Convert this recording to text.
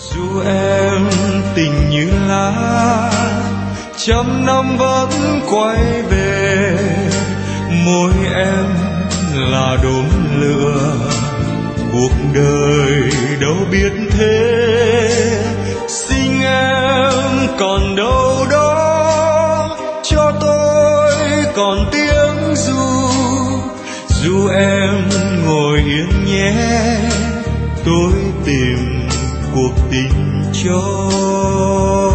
Dù em tình như lá, trăm năm vẫn quay về, môi em là đốm lửa, cuộc đời đâu biết thế. Xin em còn đâu đó cho tôi còn tiếng ru, dù em ngồi yên nhé, tôi tìm cuộc tình cho.